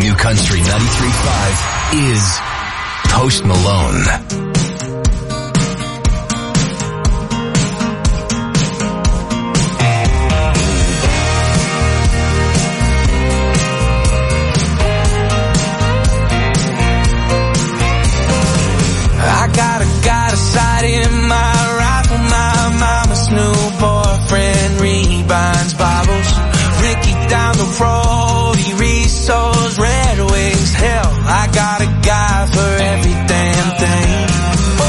New Country 93.5 is Post Malone. Got a sight in my rifle. My mama's new boyfriend rebinds Bibles. Ricky down the road, he resows Red Wings. Hell, I got a guy for every damn thing. Oh,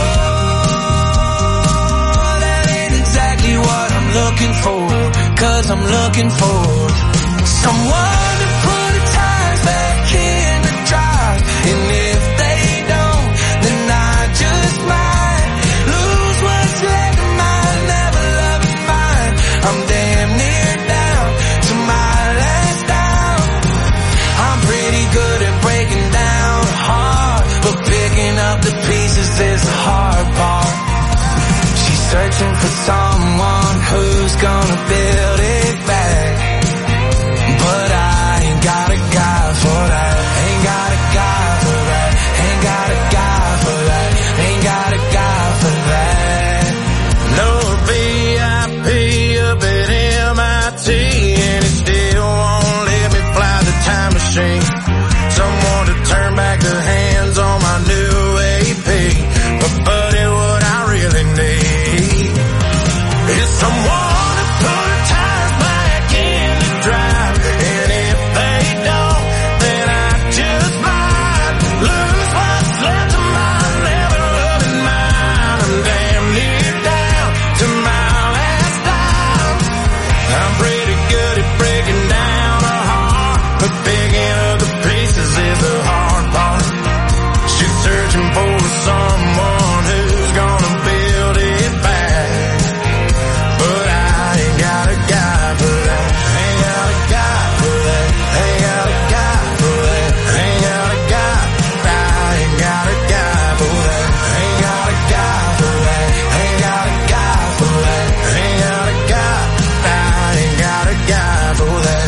that ain't exactly what I'm looking for, 'cause I'm looking for someone to put the tires back in the drive. And if they don't, then I just might lose what's left of mine, never loving mine. I'm damn near down to my last down. I'm pretty good at breaking down a heart, but picking up the pieces is the hard part. She's searching for someone who's gonna build it back, but I ain't got a guy for that. Ain't got a guy for that. Ain't got a guy for that. Ain't got a guy for that. No VIP up at MIT, and it still won't let me fly the time machine. Someone to turn back the hands on my new AP. But buddy, what I really need is someone to put the tires back in the drive. And if they don't, then I just might lose what's left of my never loving mine. I'm damn near down to my last dime. I'm pretty good at breaking down a heart, but picking up the pieces is the hard part. She's searching for someone who's gonna build it back, but I ain't got a guy for that. Ain't got a guy for that. Ain't got a guy for that. Ain't got a guy. I ain't got a guy for that. Ain't got a guy for that. Ain't got a guy for that. Ain't got a guy. I ain't got a guy for that.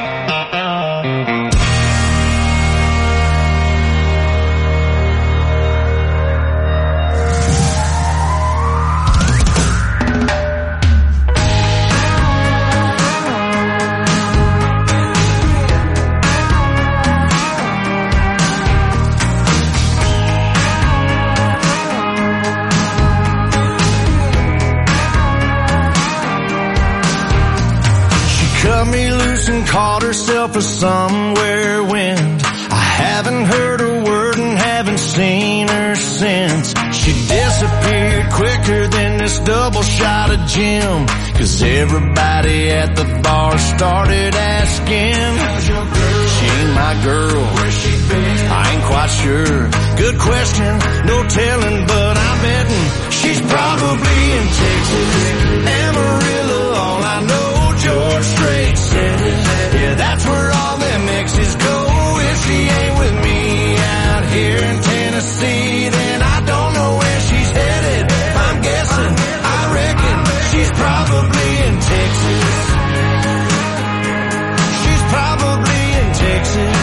Cut me loose and called herself a somewhere wind. I haven't heard a word and haven't seen her since. She disappeared quicker than this double shot of gin, 'cause everybody at the bar started asking, how's your girl? She ain't my girl. Where's she been? I ain't quite sure. Good question, no telling, but I'm betting she's probably in Texas. Amarillo, all I know, George Strait said it. Yeah, that's where all them exes go. If she ain't with me out here in Tennessee, then I don't know where she's headed. I'm guessing, I reckon she's probably in Texas. She's probably in Texas.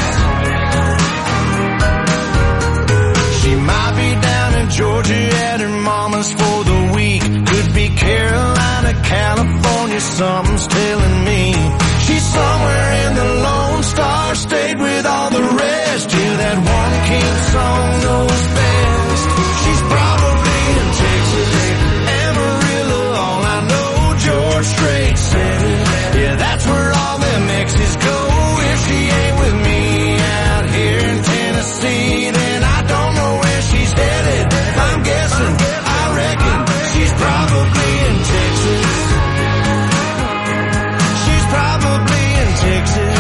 She might be down in Georgia at her mama's for the week. Could be Carolina, California, something's telling me. She's somewhere in the Lone Star State with all the rest. Yeah, that one king song knows best. She's probably in Texas. Amarillo, all I know, George Strait said it. Yeah, that's where all them exes go. If she ain't with me out here in Tennessee, then I don't know where she's headed. I'm guessing, I reckon she's probably in Texas. She's probably in Texas.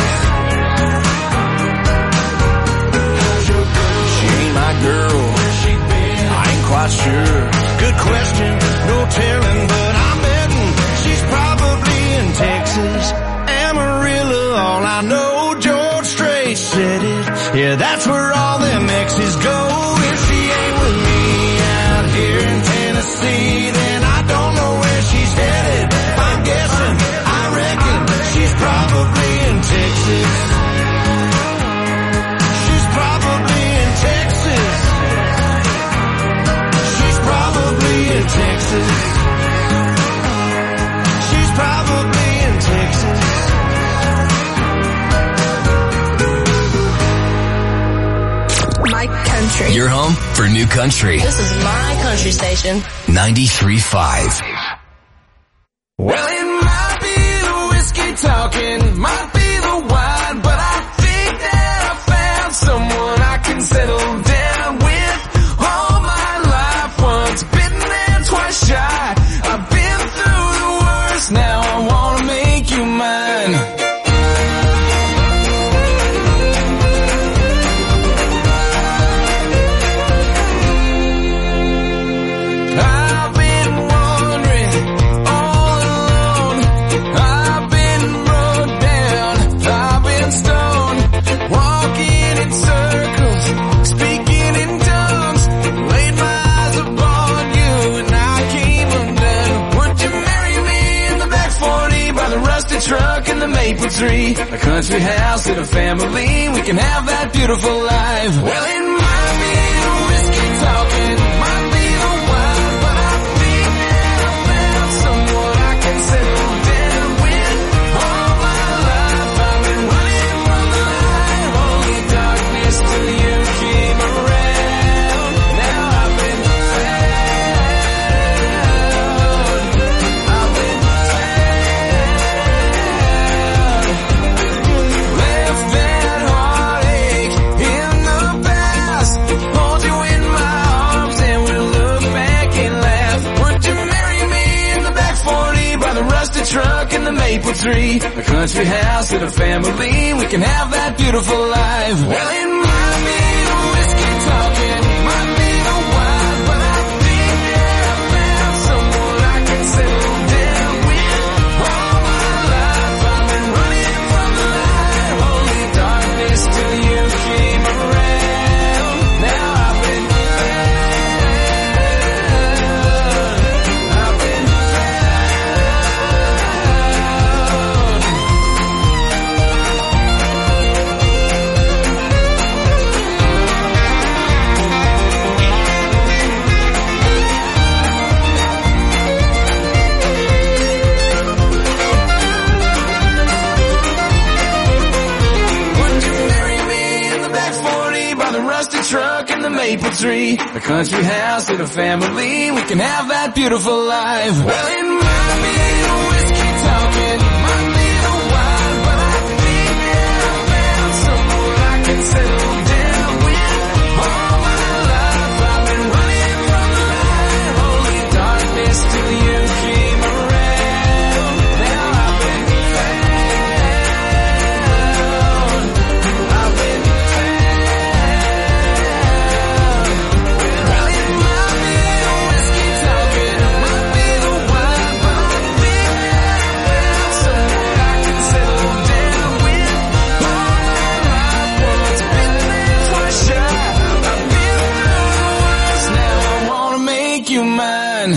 She ain't my girl. I ain't quite sure. Good question, no telling, but I'm betting she's probably in Texas. Amarillo, all I know, George Strait said it. Yeah, that's where all them exes go. If she ain't with me out here in Tennessee, then I don't know where she's headed. I'm guessing, I reckon she's probably in Texas. Your home for new country. This is my country station. 93.5. Well, it might be the whiskey talking, might be the wine, but I think that I found someone I can settle down with. All my life, once bitten and twice shy. I've been through the worst, now I wanna make you mine. I've been wandering all alone. I've been run down. I've been stoned. Walking in circles, speaking in tongues. Laid my eyes upon you and I came undone. Would you marry me in the back 40 by the rusted truck and the maple tree? A country house and a family. We can have that beautiful life. Well, it might be the whiskey talking, might be the wine, but I think that I found someone I can settle down with. All my life I've been running from the light, only darkness till you came around. Now I've been found. I've been found. Left that heartache in the past. Hold you in my arms and we'll look back and laugh. Would you marry me in the back 40 by the rusted truck and the maple tree? A country house and a family. We can have that beautiful life. Well, it might be the whiskey talking, might be the wine, but I think that I found someone I can settle down with. All my life I've been running from the light, only darkness till you came around. Now I've been found. I've been Would you marry me in the back 40 by the rusted truck and the maple tree? A country house and a family. We can have that beautiful life. Well, it might be the whiskey talking, might be the wine, but I think that I found someone I can settle down with. All my life I've been running from the light, only darkness till you came around. Now I've been found. I've been found. Well, it might be the whiskey talking, might be the wine, but I think that I found someone I can settle down with. All my life, once bitten and twice shy. I've been through the worst, now I wanna make you mine.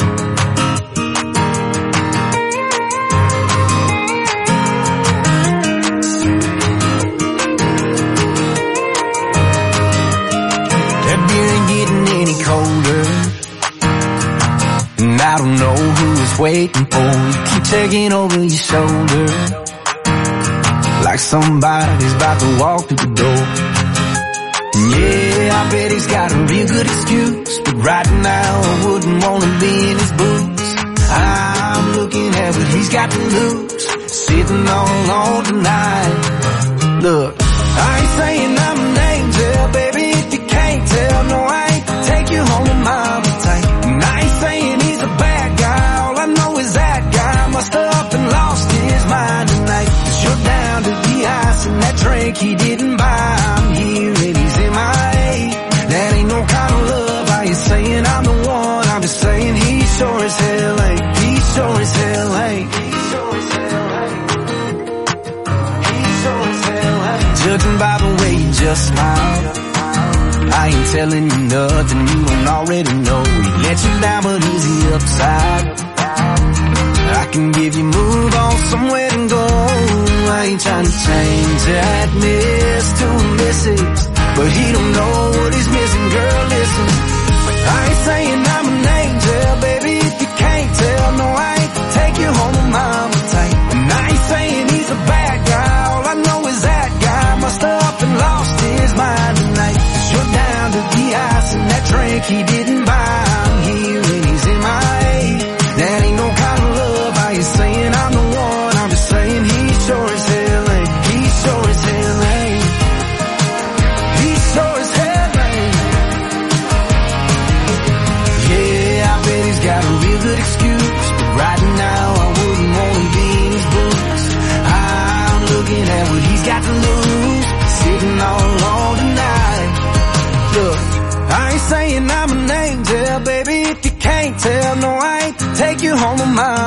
That beer ain't getting any colder, and I don't know who it's waiting for. You keep checking over your shoulder, like somebody's about to walk through the door. And yeah, I bet he's got a real good excuse, but right now I wouldn't wanna be in his boots. I'm looking at what he's got to lose, sitting all alone tonight. Look, I ain't saying I'm an angel, baby, if you can't tell. No, I ain't to take you home to mama tight. And I ain't saying he's a bad guy, all I know is that guy must have up and lost his mind tonight. 'Cause you're down to the ice and that drink he didn't buy. I'm here and he's MIA. That ain't no kind of love. How you saying I'm the one? I'm just saying he sure as hell ain't. He sure as hell ain't. He sure as hell ain't. He sure as hell ain't. Judging by the way you just smiled, I ain't telling you nothing you don't already know. He let you down, but is he upside? I can give you move on somewhere to go. I ain't trying to change that miss to a missus, but he don't know what he's missing. Girl, listen, I ain't saying I'm an angel, baby, if you can't tell. No, I ain't to take you home to mama tight. And I ain't saying he's a bad guy, all I know is that guy must have up and lost his mind tonight. 'Cause you're down to the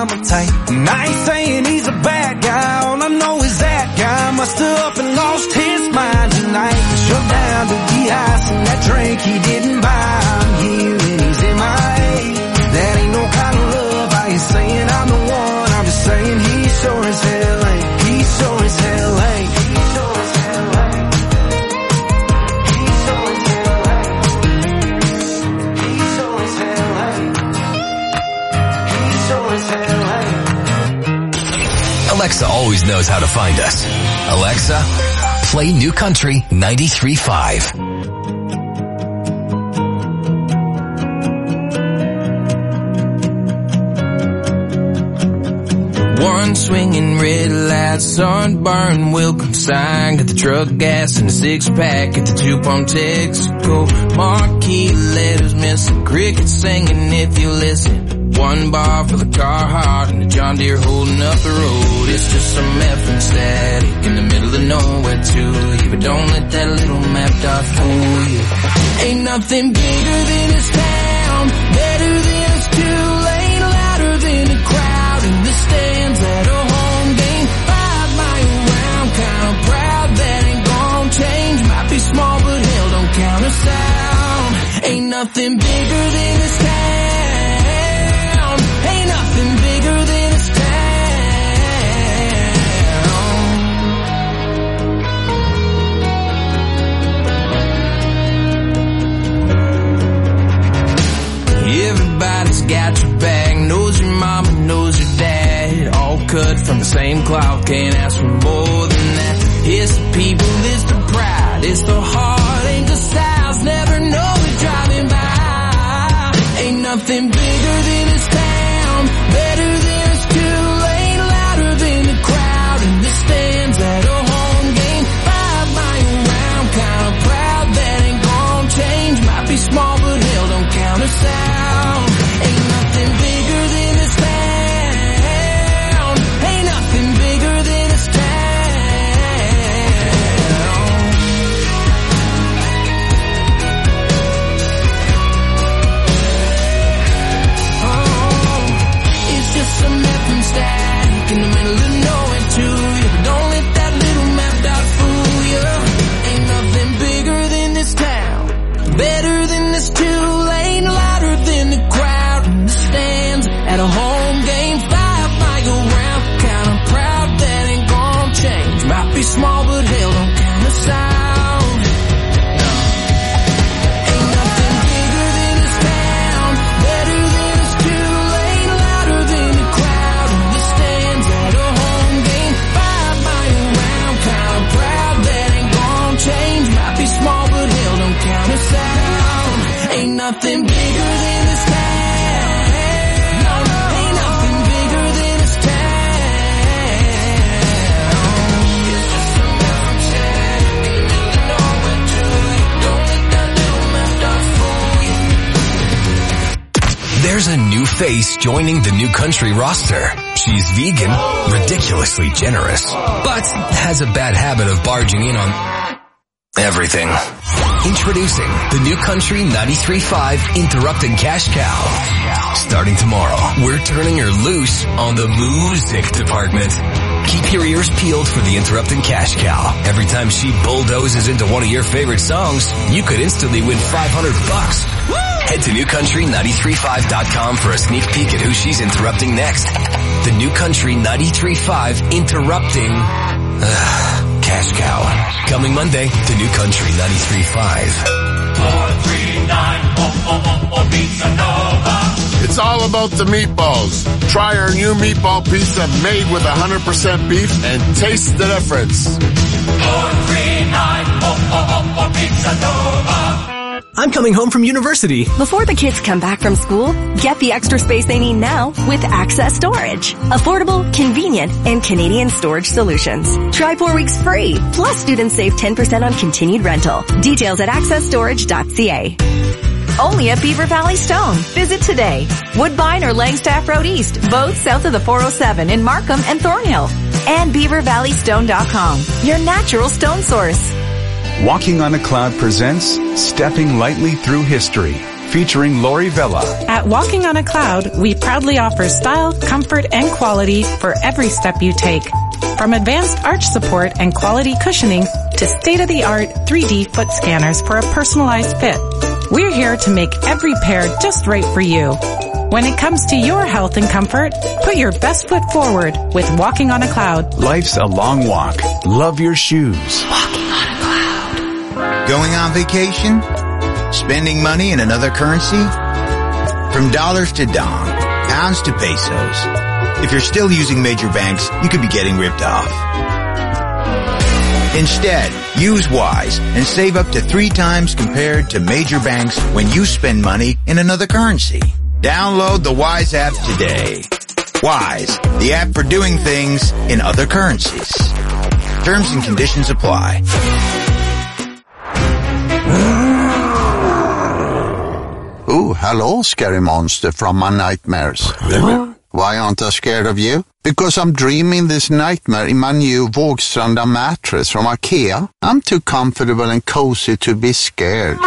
my type. And I ain't saying he's a bad guy, all I know is that guy must have up and lost his mind tonight. Shut down to de-ice and that drink he didn't buy. I'm here and he's MIA. That ain't no kind of love, I ain't saying I'm the one, I'm just saying he sure as hell ain't. He sure as hell ain't. He sure as hell ain't. He sure as hell ain't. He sure as hell ain't. He sure as hell ain't. Alexa always knows how to find us. Alexa, play New Country 93.5. One swinging red light, sunburn, welcome sign. Got the truck gas and a six-pack at the two-pump Texaco. Marquee letters missing, crickets singing if you listen. One bar for the Carhartt and the John Deere holding up the road. It's just some effing static in the middle of nowhere to you. But don't let that little map dot fool you. Ain't nothing bigger than this town, better than it's too late, louder than a crowd in the stands at a home game. 5 mile round, kinda proud that ain't gon' change. Might be small but hell don't count us out. Ain't nothing bigger than this town. Ain't nothing bigger than this town. Everybody's got your back, knows your mama, knows your dad. All cut from the same cloth, can't ask for more than that. It's the people, it's the pride, it's the heart, ain't the styles, never know it driving by. Ain't nothing bigger than this town, better than it's too late, louder than the crowd in the stands at a home game. 5 mile round, kinda proud that ain't gon' change. Might be small but hell don't count us out. Ain't nothing bigger than this town. Ain't nothing bigger than this town. It's just some effing static in the middle of nowhere to you. But don't let that little map dot fool you. Ain't nothing bigger than this town, better than this too late, louder than the crowd in the stands at a home game. 5 mile round, kinda proud that ain't gon' change. Might be small but hell don't count us out. Ain't nothing bigger than this town, better than it's too late, louder than the crowd in the stands at a home game. 5 mile round, kinda proud that ain't gon' change. Might be small but hell don't count us out. Ain't nothing bigger than this town. No, ain't nothing bigger than this town. It's just some effing static in the middle of nowhere to you. Don't let that little map dot fool you. There's a new face joining the New Country roster. She's vegan, ridiculously generous, but has a bad habit of barging in on everything. Introducing the New Country 93.5 Interrupted Cash Cow. Starting tomorrow, we're turning her loose on the music department. Keep your ears peeled for the Interrupted Cash Cow. Every time she bulldozes into one of your favorite songs, you could instantly win $500. Head to newcountry935.com for a sneak peek at who she's interrupting next. The New Country 93.5 Interrupting Cash Cow. Coming Monday to New Country 93.5. 439 Pizza Nova. It's all about the meatballs. Try our new meatball pizza made with 100% beef and taste the difference. 439 Pizza Nova. I'm coming home from university. Before the kids come back from school, get the extra space they need now with Access Storage. Affordable, convenient, and Canadian storage solutions. Try 4 weeks free. Plus, students save 10% on continued rental. Details at accessstorage.ca. Only at Beaver Valley Stone. Visit today. Woodbine or Langstaff Road East, both south of the 407 in Markham and Thornhill. And BeaverValleyStone.com, your natural stone source. Walking on a Cloud presents Stepping Lightly Through History. featuring Lori Vella. At Walking on a Cloud, we proudly offer style, comfort, and quality for every step you take. From advanced arch support and quality cushioning to state-of-the-art 3D foot scanners for a personalized fit, we're here to make every pair just right for you. When it comes to your health and comfort, put your best foot forward with Walking on a Cloud. Life's a long walk. Love your shoes. Walking on a cloud. Going on vacation? Spending money in another currency? From dollars to dong, pounds to pesos. If you're still using major banks, you could be getting ripped off. Instead, use Wise and save up to 3 times compared to major banks when you spend money in another currency. Download the Wise app today. Wise, the app for doing things in other currencies. Terms and conditions apply. Oh, hello, scary monster from my nightmares. Why aren't I scared of you? Because I'm dreaming this nightmare in my new Vågstranda mattress from IKEA. I'm too comfortable and cozy to be scared.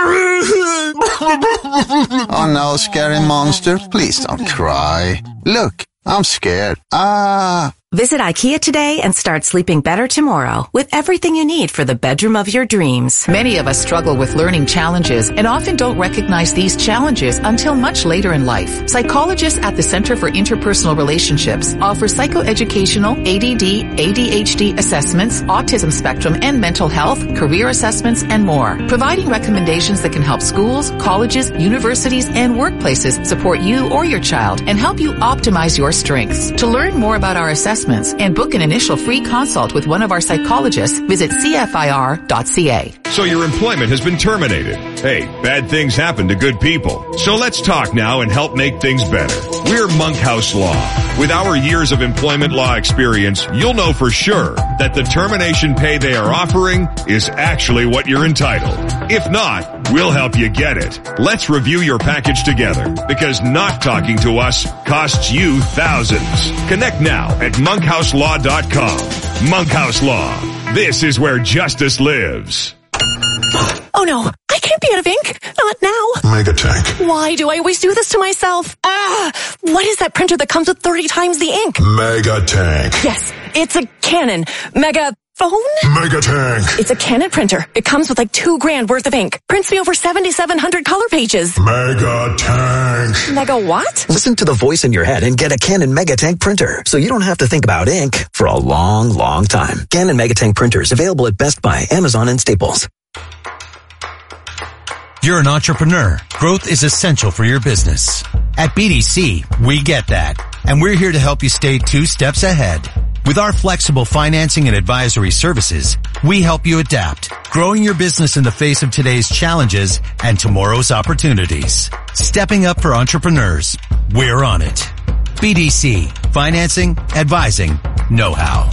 Oh no, scary monster, please don't cry. Look, I'm scared. Visit IKEA today and start sleeping better tomorrow with everything you need for the bedroom of your dreams. Many of us struggle with learning challenges and often don't recognize these challenges until much later in life. Psychologists at the Center for Interpersonal Relationships offer psychoeducational, ADD, ADHD assessments, autism spectrum and mental health, career assessments, and more, providing recommendations that can help schools, colleges, universities, and workplaces support you or your child and help you optimize your strengths. To learn more about our assessments and book an initial free consult with one of our psychologists, visit cfir.ca. So your employment has been terminated. Hey, bad things happen to good people. So let's talk now and help make things better. We're Monkhouse Law. With our years of employment law experience, you'll know for sure that the termination pay they are offering is actually what you're entitled. If not, we'll help you get it. Let's review your package together, because not talking to us costs you thousands. Connect now at monkhouselaw.com. Monkhouse Law. This is where justice lives. Oh no, I can't be out of ink. Not now. Megatank. Why do I always do this to myself? What is that printer that comes with 30 times the ink? Megatank. Yes, it's a Canon. Megaphone? Megatank. It's a Canon printer. It comes with like $2,000 worth of ink. Prints me over 7,700 color pages. Megatank. Mega what? Listen to the voice in your head and get a Canon Megatank printer, so you don't have to think about ink for a long, long time. Canon Megatank printers available at Best Buy, Amazon, and Staples. You're an entrepreneur. Growth is essential for your business. At BDC, we get that, and we're here to help you stay 2 steps ahead. With our flexible financing and advisory services, we help you adapt, growing your business in the face of today's challenges and tomorrow's opportunities. Stepping up for entrepreneurs. We're on it. BDC, financing, advising, know-how.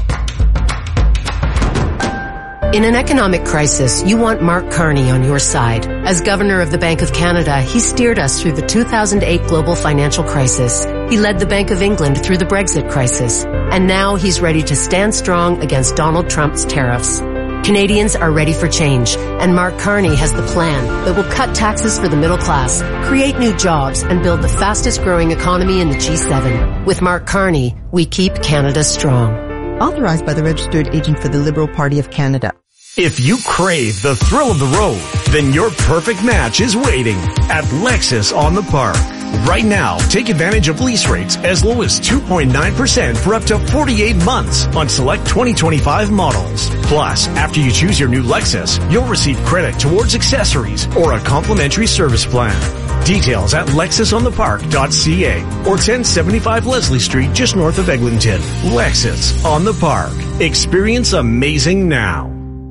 In an economic crisis, you want Mark Carney on your side. As Governor of the Bank of Canada, he steered us through the 2008 global financial crisis. He led the Bank of England through the Brexit crisis. And now he's ready to stand strong against Donald Trump's tariffs. Canadians are ready for change, and Mark Carney has the plan that will cut taxes for the middle class, create new jobs, and build the fastest growing economy in the G7. With Mark Carney, we keep Canada strong. Authorized by the Registered Agent for the Liberal Party of Canada. If you crave the thrill of the road, then your perfect match is waiting at Lexus on the Park. Right now, take advantage of lease rates as low as 2.9% for up to 48 months on select 2025 models. Plus, after you choose your new Lexus, you'll receive credit towards accessories or a complimentary service plan. Details at lexusonthepark.ca or 1075 Leslie Street just north of Eglinton. Lexus on the Park. Experience amazing now.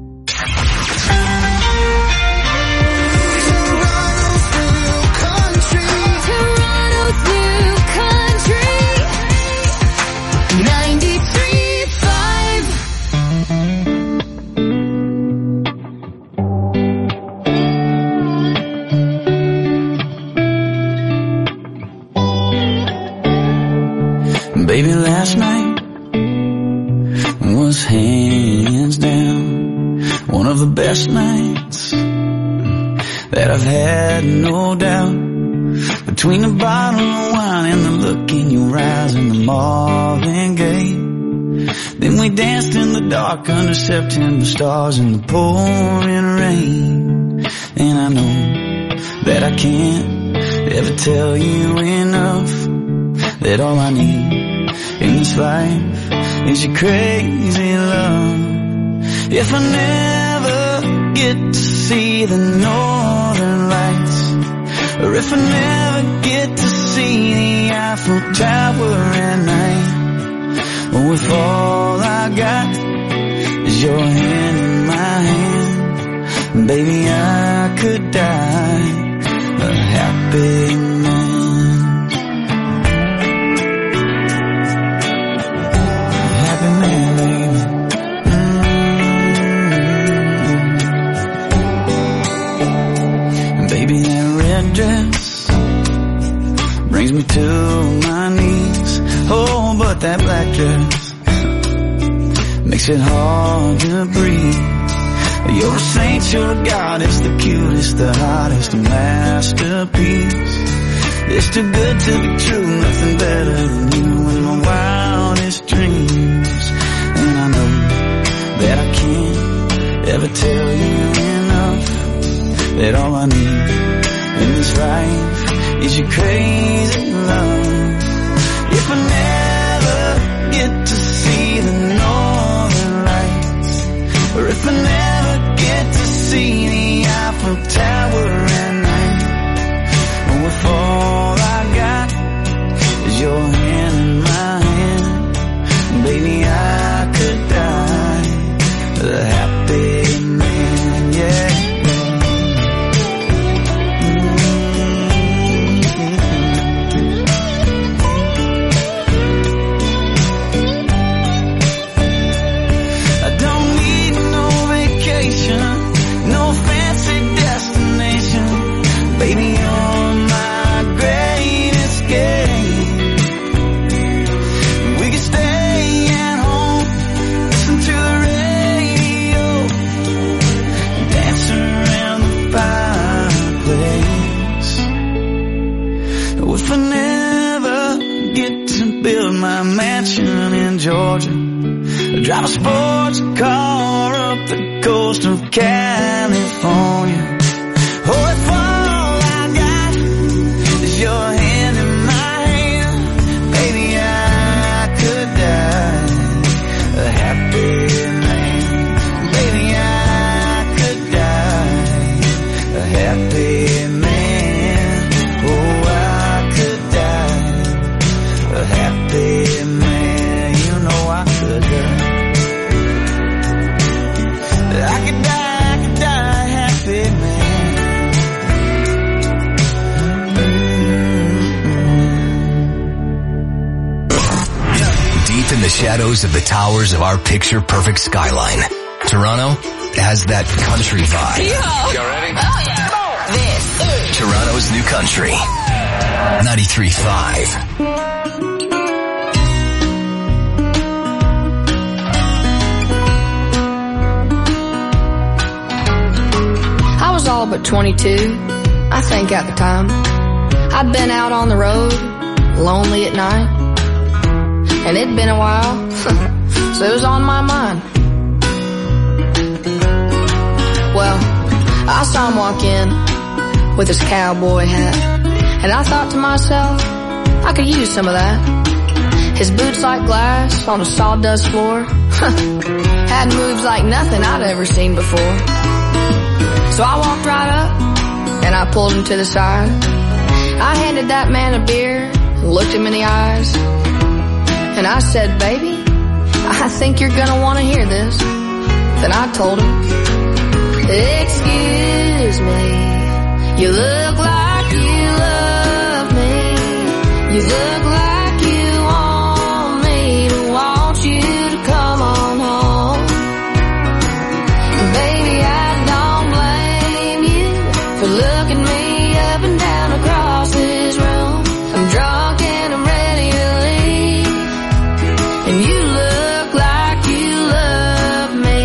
Baby, last night was hands down one of the best nights that I've had, no doubt. between the bottle of wine and the look in your eyes and the Marvin Gaye. Then we danced in the dark under September stars in the pouring rain. And I know that I can't ever tell you enough that all I need in this life is your crazy love. If I never get to see the northern lights, or if I never get to see the Eiffel Tower at night, or if all I got is your hand in my hand, baby, I could die a happy man. A happy man, baby. And baby, that red dress brings me to my knees. Oh, but that black dress makes it hard to breathe. You're a saint, you're a goddess, the cutest, the hottest, a masterpiece. It's too good to be true, nothing better than you in my wildest dreams. And I know that I can't ever tell you enough that all I need in this life is your crazy love. If I never get to see the northern lights, or if I never get to see the Eiffel Tower at night, or if all I got is your hand in my hand, baby, I could die a happy man, yeah. Baby, you're my greatest game. We could stay at home, listen to the radio, dance around the fireplace. If I never get to build my mansion in Georgia, drive a sports car up the coast of California, oh, if your hand in my hand, baby, I could die a happy man. Baby, I could die a happy man. Oh, I could die a happy man. You know I could die. I could die a happy man. In the shadows of the towers of our picture-perfect skyline, Toronto has that country vibe. You ready? Oh, yeah. This is Toronto's new country. 93.5. I was all but 22, I think at the time. I'd been out on the road, lonely at night. And it'd been a while, so it was on my mind. Well, I saw him walk in with his cowboy hat, and I thought to myself, I could use some of that. His boots like glass on a sawdust floor, had moves like nothing I'd ever seen before. So I walked right up, and I pulled him to the side. I handed that man a beer, looked him in the eyes, and I said, baby, I think you're gonna want to hear this. Then I told him, excuse me, you look like you love me. You look like you want me to want you to come on home. Baby, I don't blame you for looking me up and down across this room. I'm drunk and I'm ready to leave, and you look like you love me.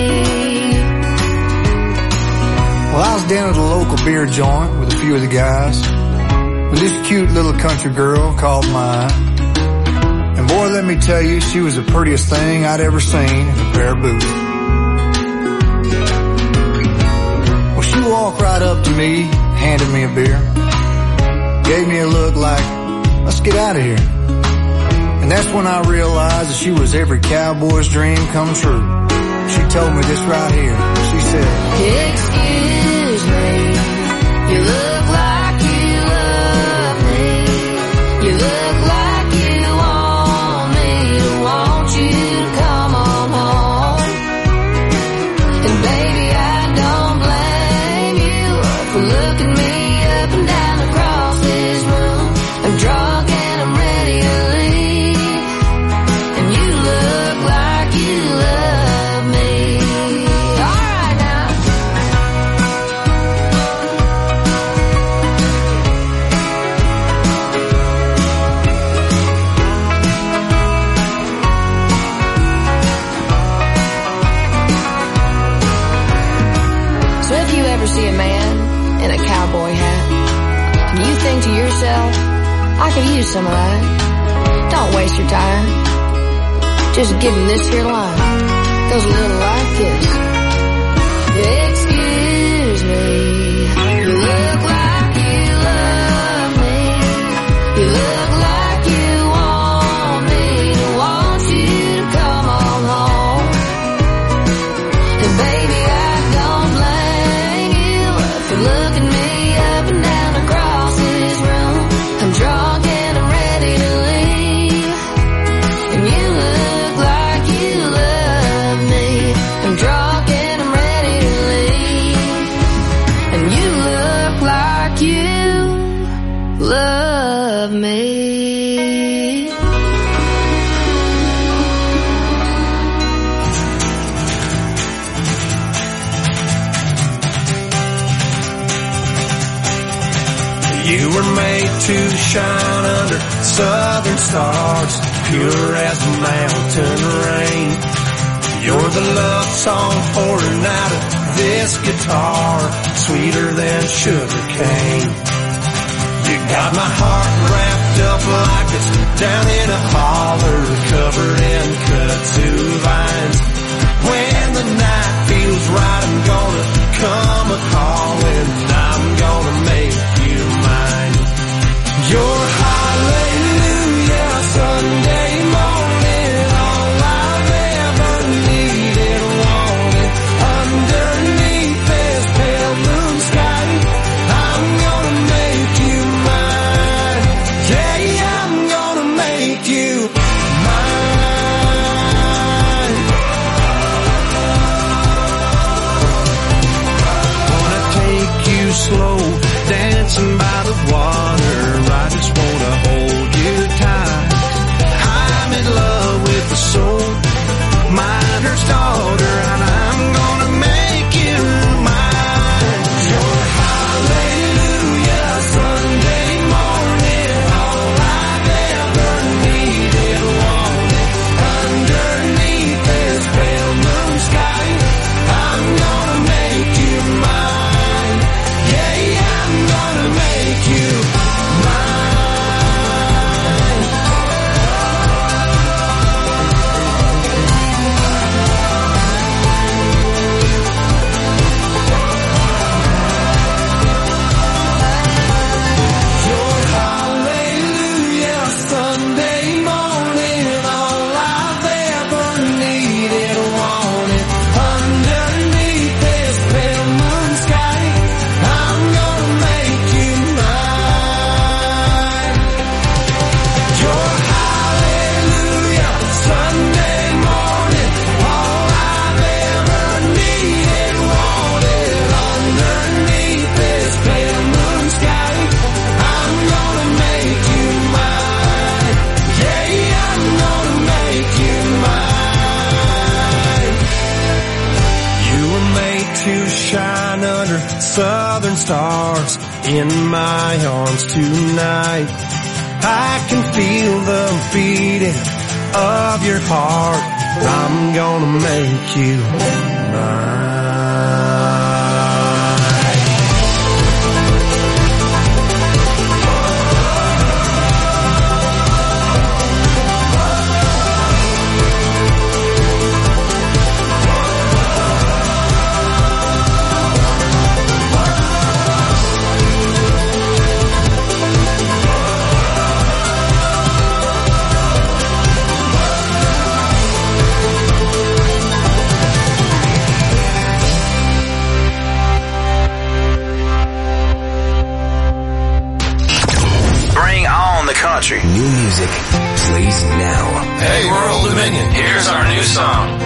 Well, I was down at a local beer joint with a few of the guys. with this cute little country girl called mine. And boy, let me tell you, she was the prettiest thing I'd ever seen in a pair of boots. Well, she walked right up to me, handed me a beer, gave me a look like, let's get out of here. And that's when I realized that she was every cowboy's dream come true. She told me this right here. She said, excuse me, you look like you love me. You look like you want me to want you to come on home. And baby, I don't blame you for looking me up and down across this room. I'm drunk and I'm ready to leave, and you look like you love me. All right now. So if you ever see a man in a cowboy hat, and you think to yourself, I could use some of that, don't waste your time. Just give him this here line. Goes a little like this. Excuse me, you look like you love me. You look like you want me to want you to come on home. And baby, I don't blame you for looking me up and down across this room. I'm drunk and I'm ready to leave, and you look like you love me. I'm drunk and I'm ready to leave, and you look like you love me. You were made to shine under southern stars, pure as mountain rain. You're the love song pouring out of this guitar, sweeter than sugar cane. You got my heart wrapped up like it's down in a holler, covered in kudzu vines. When the night feels right, I'm gonna come a-calling, I'm gonna make you mine. Your hallelujah Sunday morning, all I've ever needed, wanted, underneath this pale moon sky. I'm gonna make you mine. Yeah, I'm gonna make you mine. Wanna take you slow, dancing by the water. I just wanna hold you tight. I'm in love with the soul, miner's daughter, and I'm gonna make you mine. Your hallelujah Sunday morning, all I've ever needed, wanted, underneath this pale moon sky. I'm gonna make you mine. Yeah, I'm gonna make you mine. Your hallelujah Sunday morning, all I've ever needed, wanted, underneath this pale moon sky. I'm gonna make you mine. Your hallelujah Sunday morning, all I've ever needed, wanted, underneath this pale moon sky. I'm gonna make you mine. Yeah, I'm gonna make you mine. You were made to shine under southern stars in my arms tonight. I can feel the beating of your heart. I'm gonna make you mine.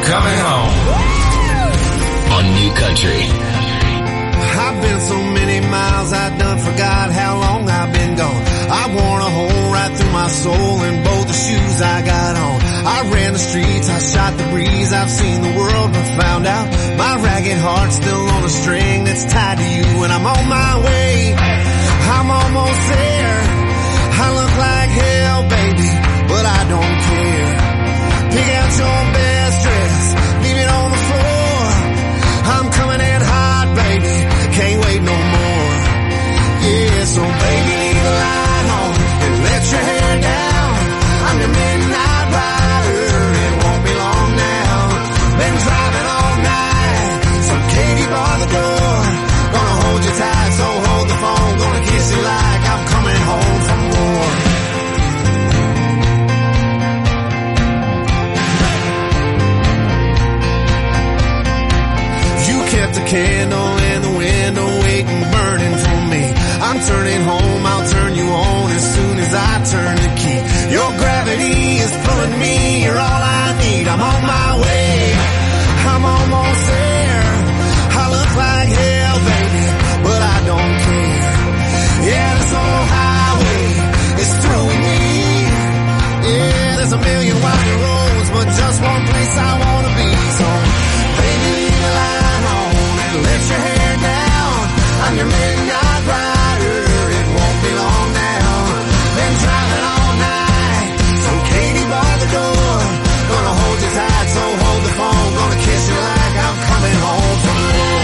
coming home. On New Country. I've been so many miles, I done forgot how long I've been gone. I worn a hole right through my soul in both the shoes I got on. I ran the streets, I shot the breeze, I've seen the world but found out my ragged heart's still on a string that's tied to you, and I'm on my way. I'm almost there. I look like hell, baby, but I don't care. Pick out your best dress, leave it on the floor. I'm coming in hot, baby, can't wait no more. Yeah, so baby, leave the light on and let your hair down. I'm your midnight rider, it won't be long now. Been driving all night, so Katie bar the door. Gonna hold you tight, so hold the phone. Gonna kiss you like I'm coming home from war. You kept a candle in the window, waiting, burning for me. I'm turning home, I'll turn you on as soon as I turn the key. Your gravity is pulling me, you're all I need. I'm on my way, I'm almost there. I look like hell, baby, but I don't care. Yeah, this old highway is through with me. Yeah, there's a million winding roads, but just one place I wanna be. So, baby, leave the light on and let your hair down. I'm your midnight rider, it won't be long now. Been driving all night, so Katie bar the door. Gonna hold you tight, so hold the phone. Gonna kiss you like I'm coming home from war.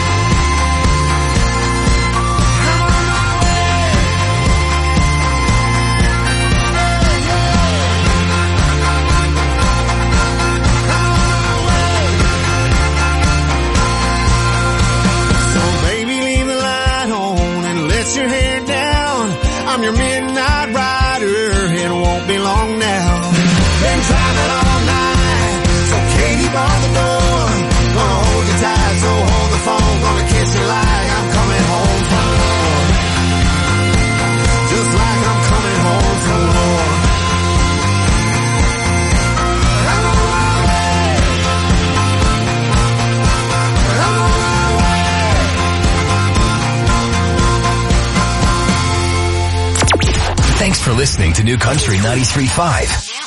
Your hair down, I'm your midnight rider, it won't be long now. Been driving all night, so Katie bar the door. Gonna hold you tight, so hold the phone. Gonna kiss you like I'm coming home from war. Just like I'm coming home from war. I'm on my way. I'm on my way. Thanks for listening to New Country 93.5.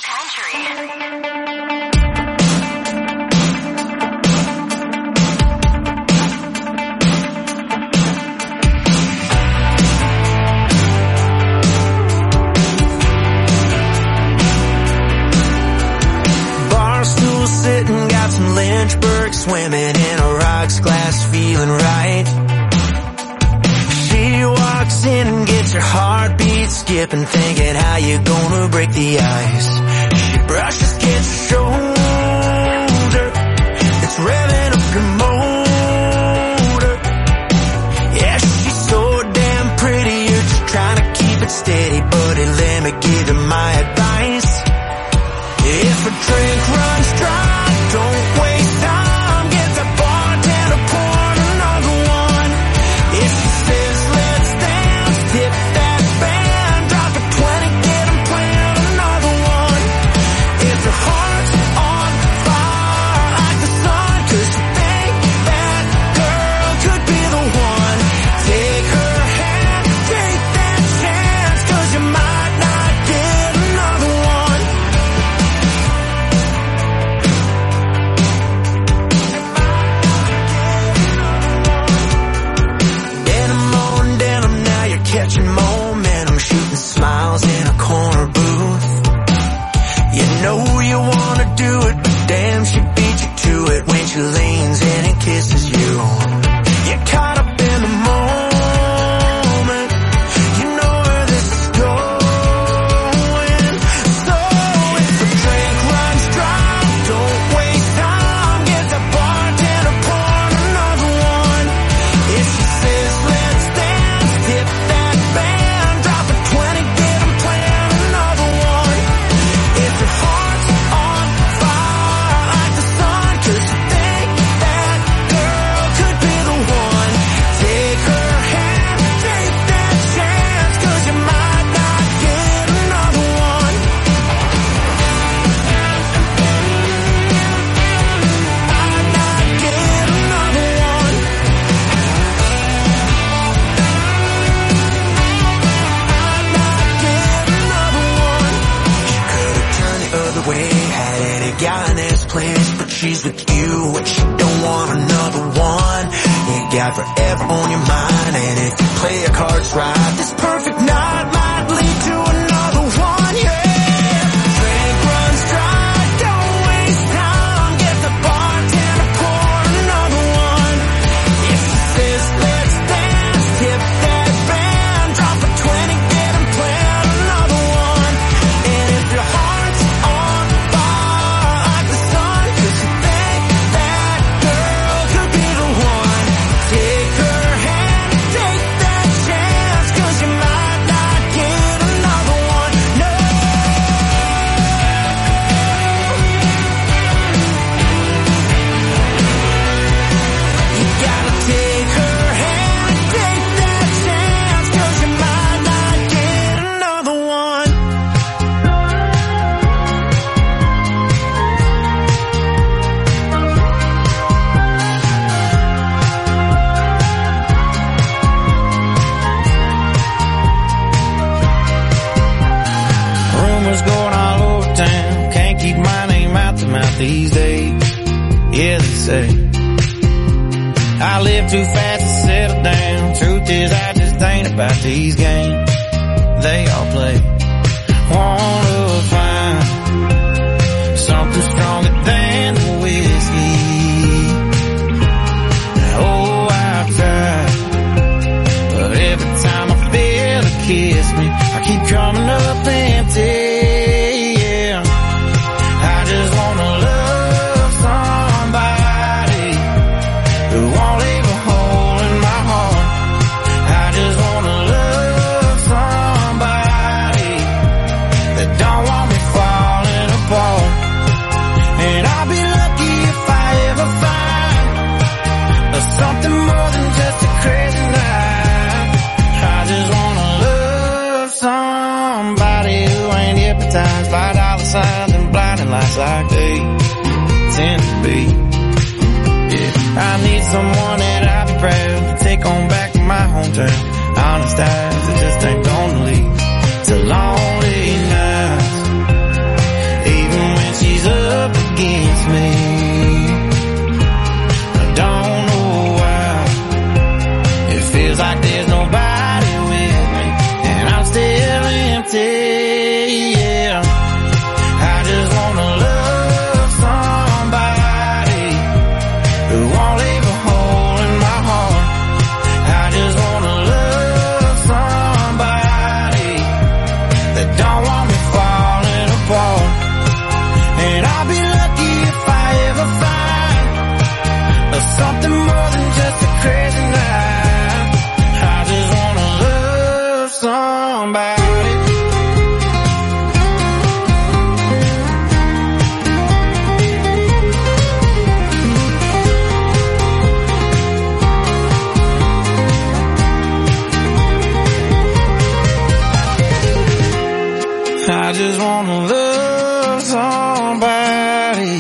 Barstool sitting, got some Lynchburg swimming in a rocks glass, feeling right. She walks in and gets her heartbeat skipping, thinking how you gonna break the ice. She brushes against your shoulder, it's revving up your motor. Yeah, she's so damn pretty, you're just trying to keep it steady. Buddy, let me give you my advice. If a drink runs dry, don't waste time. Get the bartender, pour another one. If she says let's dance, tip that band, drop a 20, get 'em playing another one. If your heart's on fire like the sun, 'cause you think that girl could be the one, take her hand, take that chance, 'cause you might not get another one. Catching momentum, shooting smiles in a corner booth. You know you wanna do it, but damn, she beat you to it when she leans in and kisses you. You're caught up in the moment, you know where this is going. So if the drink runs dry, don't waste time. Get the bartender, pour another one. If she says let's dance, tip that band, drop a 20, get 'em playing another one. If your heart's on fire like the sun, 'cause you think that girl forever on your mind. And if you play your cards right, this perfect night might lead to another one, yeah. Drink runs dry, don't waste time. Get the bartender, pour another one. If she says let's dance, tip that band. Drop a 20, get and plan another one. And if your heart's on fire like the sun, 'cause you think that girl could be the one, take her hand, take that chance, 'cause you might not get another one, no. You gotta take her hand, take that chance, 'cause you might not get another one. Rumors going all over town, can't keep my name out the mouth these days. Yeah, they say I live too fast to settle down. Truth is, I just ain't about these games they all play. Wanna find something stronger than the whiskey. Oh, I've tried, but every time I feel her kiss me, I keep coming up empty. Yeah, I just wanna love somebody who won't leave a hole in my heart. I just wanna love somebody that don't want me falling apart. And I'll be lucky if I ever find something more than just a crazy night. I just wanna love somebody who ain't hypnotized by dollar signs and blinding lights like they tend to be. Yeah, I need someone that I'll be proud to take on back to my hometown. Honest eyes that just ain't gonna lead to lonely nights, even when she's up against me. I don't know why it feels like there's nobody with me, and I'm still empty. Yeah, I just wanna love somebody who won't leave a hole in my heart. I just wanna love somebody that don't want me falling apart. And I'll be lucky if I ever find something more than just a crazy night. I just wanna love somebody. I just wanna love somebody.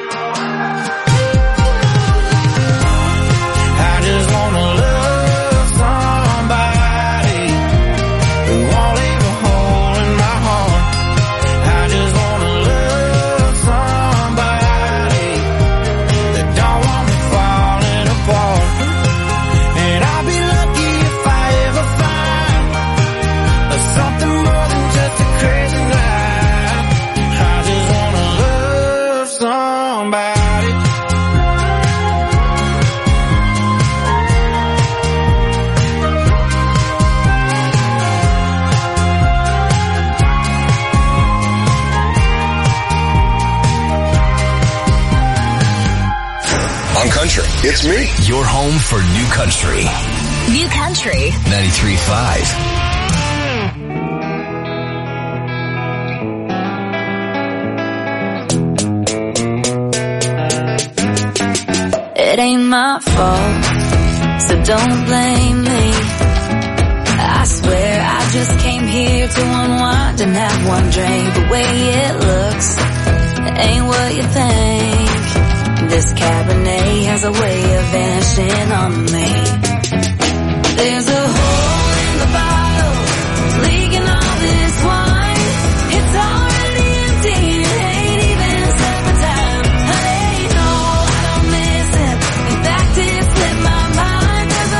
I just wanna love somebody who won't leave a hole in my heart. I just wanna love somebody that don't want me falling apart. And I'll be lucky if I ever find something more than just a crazy night. I just wanna love somebody. On Country, it's me. Your home for New Country. New Country 93.5. It ain't my fault, so don't blame me. I swear I just came here to unwind and have one drink. The way it looks ain't what you think. This Cabernet has a way of vanishing on me. There's a hole in the bottle, leaking all this wine. It's already empty, it ain't even set for time. Honey, no, I don't miss it. In fact, it slipped my mind. There's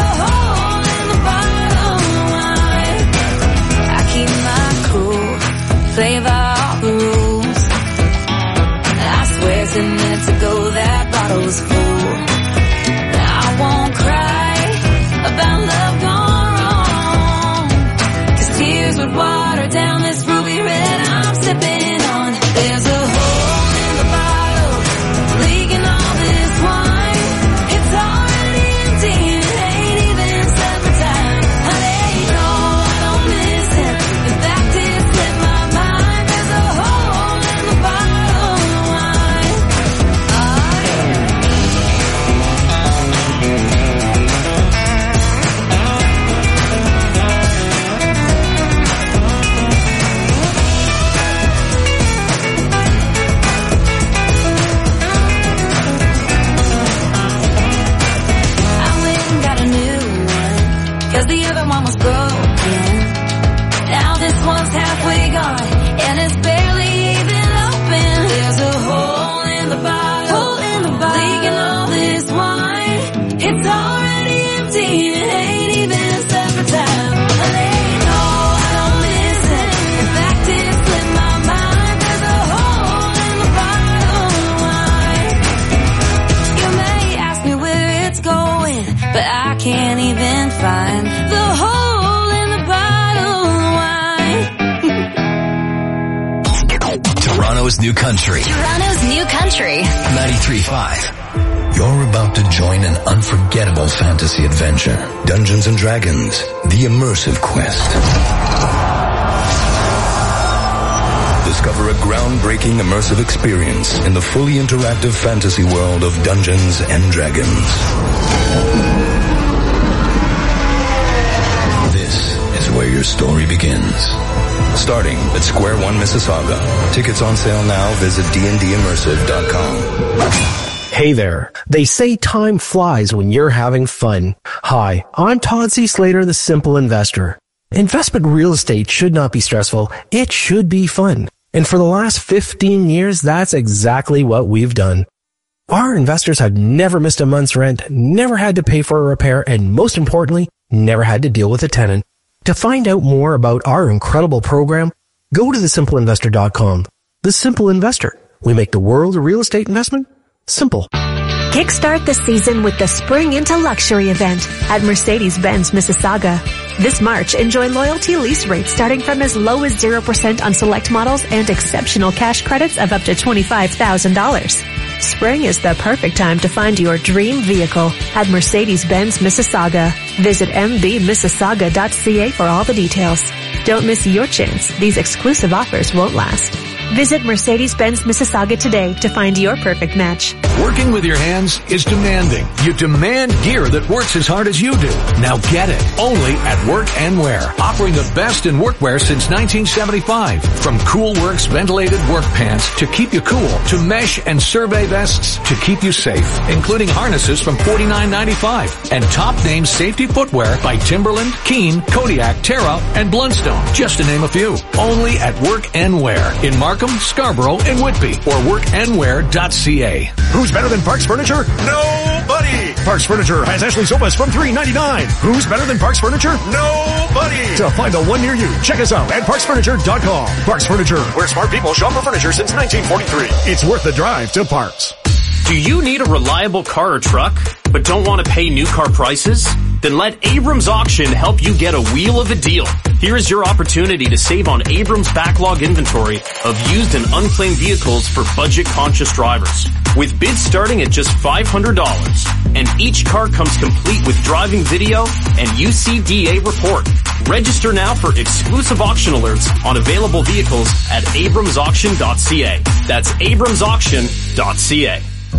almost broken. Now this one's halfway gone, and it's barely even open. There's a hole in the bottle, leaking all this wine. It's already empty, it ain't even set for time. They know I don't listen. In fact, it slipped my mind. There's a hole in the bottle of wine. You may ask me where it's going, but I can't even find the hole in the bottle of wine. Toronto's New Country. Toronto's New Country. 93.5. You're about to join an unforgettable fantasy adventure. Dungeons & Dragons, the immersive quest. Discover a groundbreaking immersive experience in the fully interactive fantasy world of Dungeons & Dragons. This is where your story begins. Starting at Square One Mississauga. Tickets on sale now. Visit dndimmersive.com. Hey there. They say time flies when you're having fun. Hi, I'm Todd C. Slater, the Simple Investor. Investment real estate should not be stressful. It should be fun. And for the last 15 years, that's exactly what we've done. Our investors have never missed a month's rent, never had to pay for a repair, and most importantly, never had to deal with a tenant. To find out more about our incredible program, go to thesimpleinvestor.com. The Simple Investor. We make the world of real estate investment simple. Kickstart the season with the Spring into Luxury event at Mercedes-Benz Mississauga. This March, enjoy loyalty lease rates starting from as low as 0% on select models and exceptional cash credits of up to $25,000. Spring is the perfect time to find your dream vehicle at Mercedes-Benz Mississauga. Visit mbmississauga.ca for all the details. Don't miss your chance. These exclusive offers won't last. Visit Mercedes-Benz Mississauga today to find your perfect match. Working with your hands is demanding. You demand gear that works as hard as you do. Now get it. Only at Work and Wear. Offering the best in workwear since 1975. From Cool Works ventilated work pants to keep you cool, to mesh and survey vests to keep you safe, including harnesses from $49.95. And top name safety footwear by Timberland, Keen, Kodiak, Terra, and Blundstone, just to name a few. Only at Work and Wear in Markham, Scarborough, and Whitby, or workandwear.ca. Who's better than Parks Furniture? Nobody! Parks Furniture has Ashley sofas from $3.99. Who's better than Parks Furniture? Nobody! To find the one near you, check us out at parksfurniture.com. Parks Furniture, where smart people shop for furniture since 1943. It's worth the drive to Parks. Do you need a reliable car or truck, but don't want to pay new car prices? Then let Abrams Auction help you get a wheel of a deal. Here is your opportunity to save on Abrams' backlog inventory of used and unclaimed vehicles for budget-conscious drivers. With bids starting at just $500, and each car comes complete with driving video and UCDA report. Register now for exclusive auction alerts on available vehicles at abramsauction.ca. That's abramsauction.ca.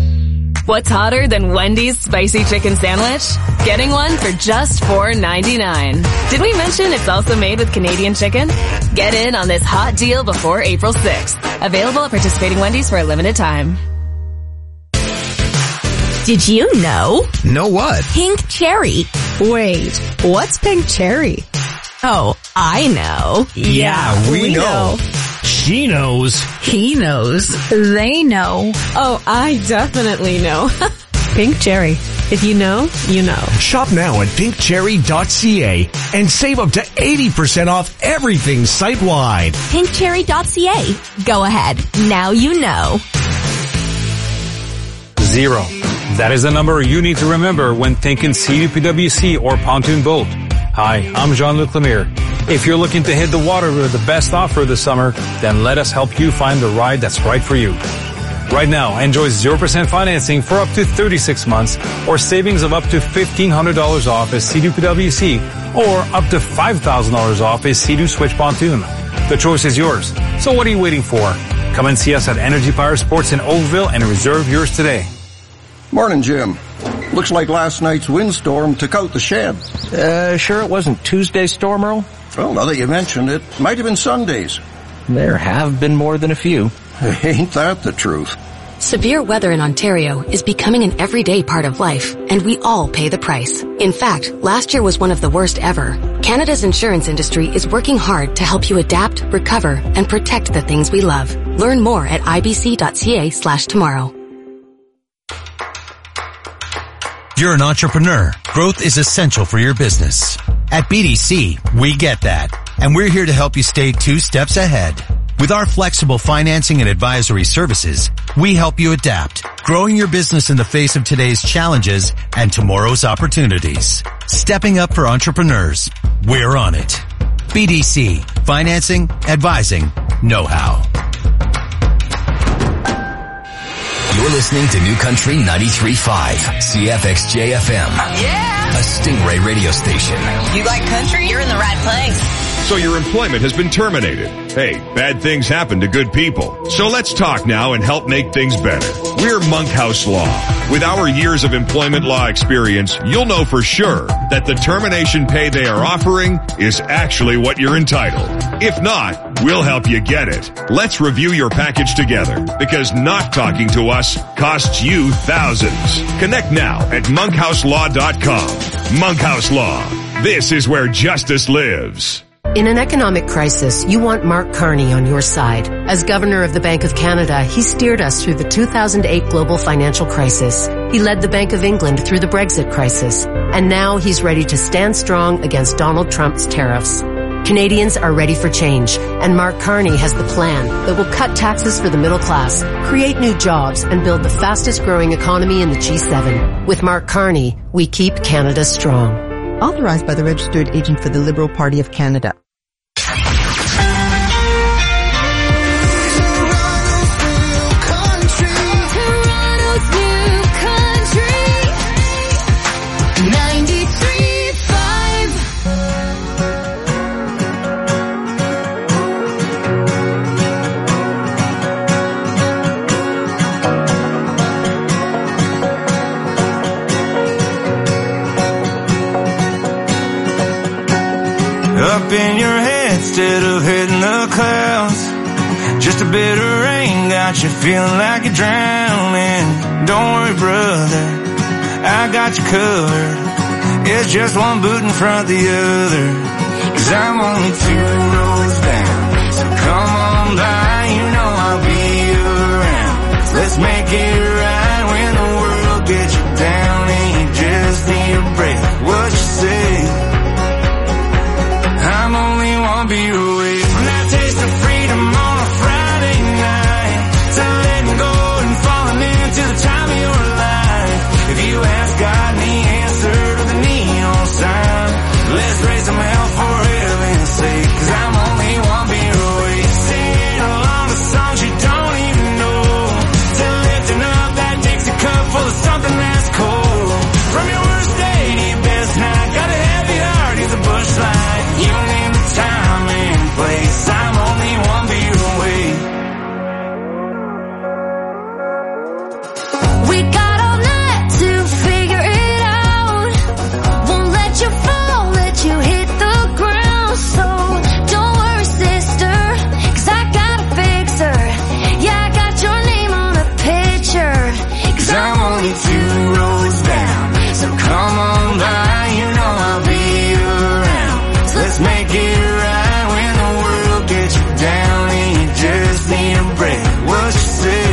What's hotter than Wendy's spicy chicken sandwich? Getting one for just $4.99. Did we mention it's also made with Canadian chicken? Get in on this hot deal before April 6th. Available at participating Wendy's for a limited time. Did you know? Know what? Pink cherry. Wait, what's pink cherry? Oh, I know. Yeah, we know. She knows. He knows. They know. Oh, I definitely know. Pink Cherry. If you know, you know. Shop now at pinkcherry.ca and save up to 80% off everything site-wide. Pinkcherry.ca. Go ahead. Now you know. 0. That is the number you need to remember when thinking CDPWC or pontoon boat. Hi, I'm Jean-Luc Lemire. If you're looking to hit the water with the best offer this summer, then let us help you find the ride that's right for you. Right now, enjoy 0% financing for up to 36 months or savings of up to $1,500 off a Sea-Doo PWC or up to $5,000 off a Sea-Doo Switch pontoon. The choice is yours. So what are you waiting for? Come and see us at Energy Power Sports in Oakville and reserve yours today. Morning, Jim. Looks like last night's windstorm took out the shed. Sure it wasn't Tuesday's storm, Earl? Well, now that you mentioned it, might have been Sunday's. There have been more than a few. Ain't that the truth? Severe weather in Ontario is becoming an everyday part of life, and we all pay the price. In fact, last year was one of the worst ever. Canada's insurance industry is working hard to help you adapt, recover, and protect the things we love. Learn more at ibc.ca/tomorrow. You're an entrepreneur. Growth is essential for your business. At BDC, we get that. And we're here to help you stay 2 steps ahead. With our flexible financing and advisory services, we help you adapt, growing your business in the face of today's challenges and tomorrow's opportunities. Stepping up for entrepreneurs. We're on it. BDC. Financing, advising, know-how. You're listening to New Country 93.5, CFXJ FM. Yeah! A Stingray radio station. You like country? You're in the right place. So your employment has been terminated. Hey, bad things happen to good people. So let's talk now and help make things better. We're Monkhouse Law. With our years of employment law experience, you'll know for sure that the termination pay they are offering is actually what you're entitled. If not, we'll help you get it. Let's review your package together, because not talking to us costs you thousands. Connect now at monkhouselaw.com. Monkhouse Law. This is where justice lives. In an economic crisis, you want Mark Carney on your side. As Governor of the Bank of Canada, he steered us through the 2008 global financial crisis. He led the Bank of England through the Brexit crisis. And now he's ready to stand strong against Donald Trump's tariffs. Canadians are ready for change, and Mark Carney has the plan that will cut taxes for the middle class, create new jobs, and build the fastest growing economy in the G7. With Mark Carney, we keep Canada strong. Authorized by the Registered Agent for the Liberal Party of Canada. Up in your head instead of hitting the clouds. Just a bit of rain got you feeling like you're drowning. Don't worry, brother, I got you covered. It's just one boot in front of the other. 'Cause I'm only 2 roads down, so come on by, you know I'll be around. Let's make it right when the world gets you down and you just need a break. What you say? I'm only one beer away from that taste of freedom on a Friday night, to letting go and falling into the time of your life. If you ask God and the answer to the neon sign, let's raise some hell for heaven's sake. 'Cause I'm only one beer away, singing along the songs you don't even know, to lifting up that Dixie cup full of something that's cold. From your worst day to your best night, got a heavy heart, he's a bush light. You name the time and place, I'm only one beer away. We got all night to figure it out. Won't let you fall, let you hit the ground. So don't worry, sister, 'cause I got a fixer. Yeah, I got your name on a picture. 'Cause I'm only 2 roads down, so come on by, you know I'll be around. So let's make it right when the world gets you down and you just need a break. What you say?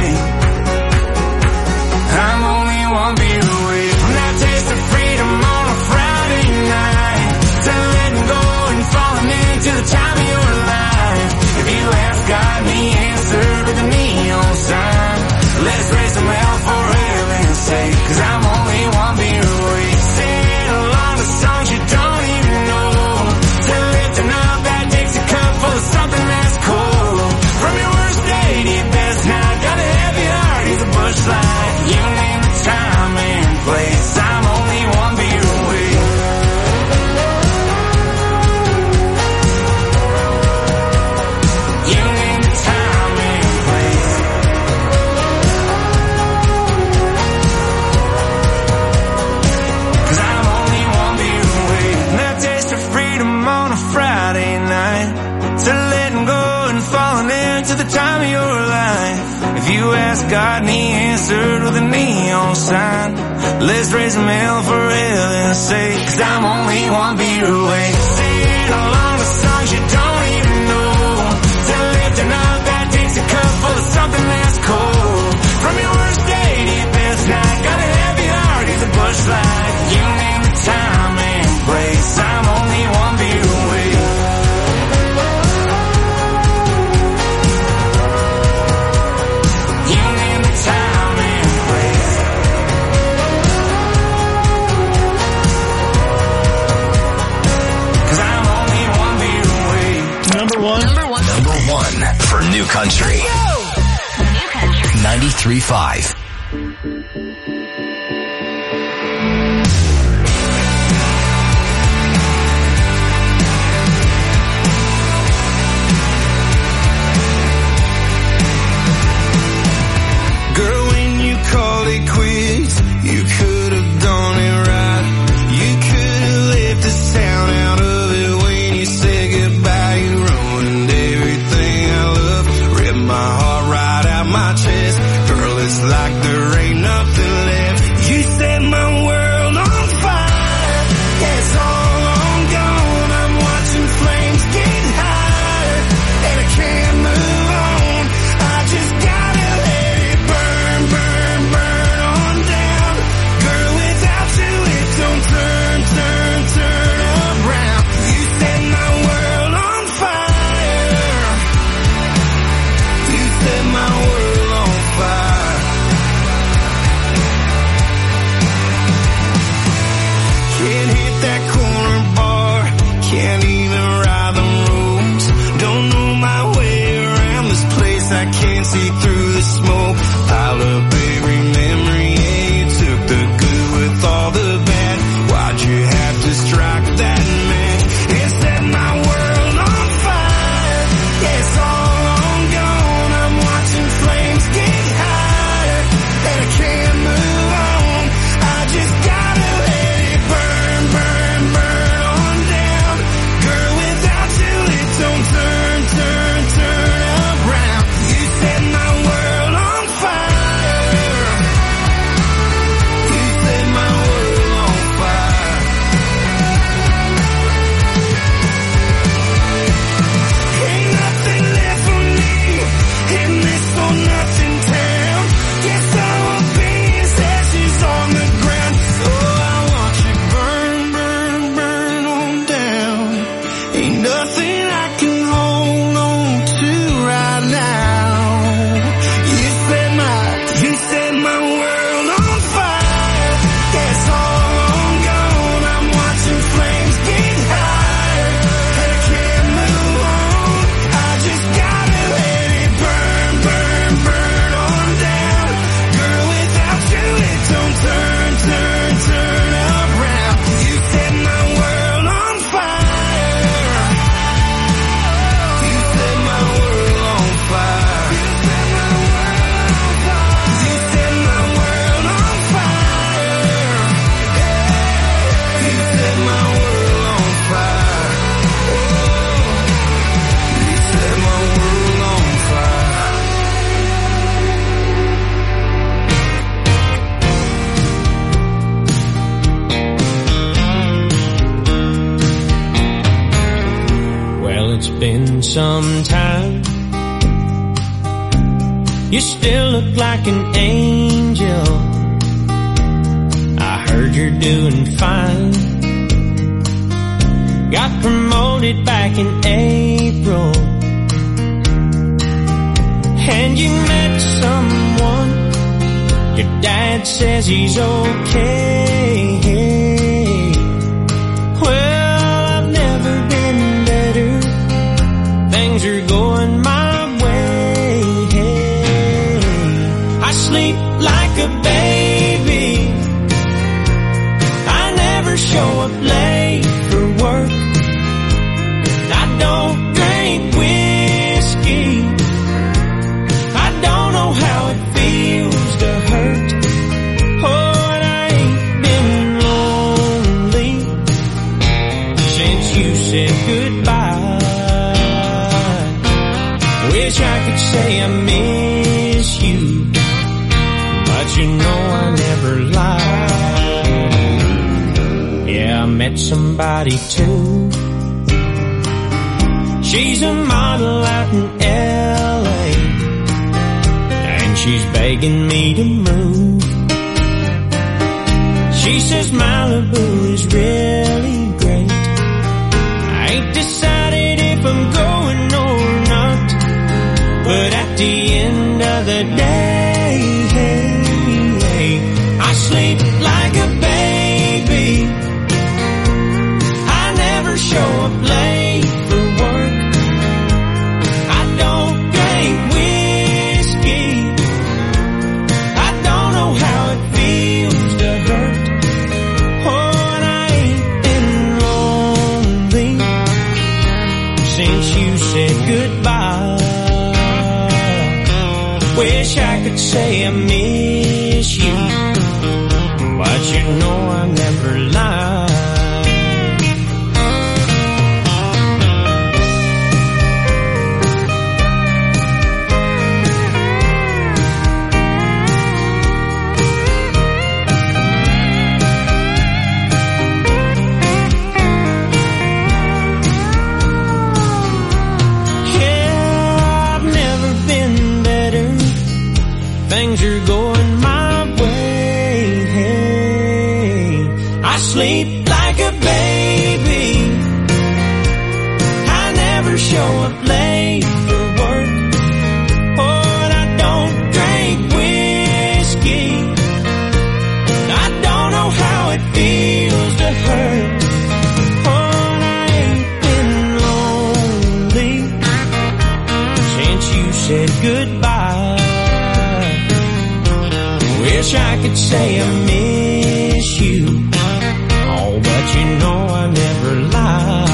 I'm only one beer away from that taste of freedom on a Friday night, to letting go and falling into the time of your life. If you ask God and the answer to the neon sign, let's raise some hell for heaven's sake. 'Cause I'm only one beer away, singing along the songs you don't even know, to lifting up that Dixie cup full of something that's cold. From your worst day to your best night, got a heavy heart, he's a bush light. You name the time and place, I'm only one beer away. You name the time and place. 'Cause I'm only one beer away. And that taste of freedom on a Friday night, to letting go and falling into the time of your life. If you ask God and he answered with a neon sign, let's raise some hell for heaven's sake. 'Cause I'm only one beer away. singing along the songs you don't even know. To lifting up that Dixie cup full of something that's cold. From your worst day to your best night, got a heavy heart, he's a bush light. You name the time and place, I'm only one beer away. You name the time and place. 'Cause I'm only one beer away. Number one for New Country. New Country. 93.5. Girl, when you called it quits, you could have done it right. You could have left the sound out of it when you said goodbye. You ruined everything I love, ripped my heart right out my chest. Girl, it's like there ain't nothing left. You set my world on fire. Yeah, it's all on gone. I'm watching flames get higher, and I can't move on. I just gotta let it burn, burn, burn on down. Girl, without you it don't turn, turn, turn around. You set my world on fire. You set my world on fire. Can't hit that corner bar, can't even ride the roads. Don't know my way around this place, I can't see through the smoke. Piled up every memory, yeah, you took the good with all the bad. Why'd you have to strike that match and set my world on fire? Yeah, it's all on gone. I'm watching flames get higher, and I can't move on. I just gotta let it burn, burn, burn on down. Girl, without you it don't turn, turn, turn around. You set my world on fire. You set my world on fire. Ain't nothing left for me in this or nothing town. Guess our opinions ashes on the ground. So I watch it burn, burn, burn on down. Ain't nothing I can hold on to right now. You set my world on fire. Yeah, it's all on gone. I'm watching flames get higher, and I can't move on. I just gotta let it burn, burn, burn on down. Girl, without you it don't turn, turn, turn around. You set my world on fire. You set my world on fire. You set my world on fire. You set my world on fire. You set my world on fire. Well, it's been some time. You still look like an angel. I heard you're doing fine. Got promoted back in April, and you met someone. Your dad says he's okay. Well, I've never been better. Things are going my way. I sleep like a baby. I never show up late for work. I don't drink whiskey. I don't know how it feels to hurt. Oh, and I ain't been lonely since you said goodbye. Wish I could say I miss you, but you know I never lied. Yeah, I met somebody too. She's a model out in L.A. and she's begging me to move. She says Malibu is really great. I ain't decided if I'm going or not, but at the end of the day, I sleep like a baby. I never show up late for work. I don't drink whiskey. I don't know how it feels to hurt. Oh, and I ain't been lonely since you said goodbye. Wish I could say I miss you, but you know I never lie. Things are going my way. I sleep like a baby. I never show up late for work. Oh, and I don't drink whiskey. I don't know how it feels to hurt. Oh, and I ain't been lonely since you said goodbye. Wish I could say I miss you, oh, but you know I never lie.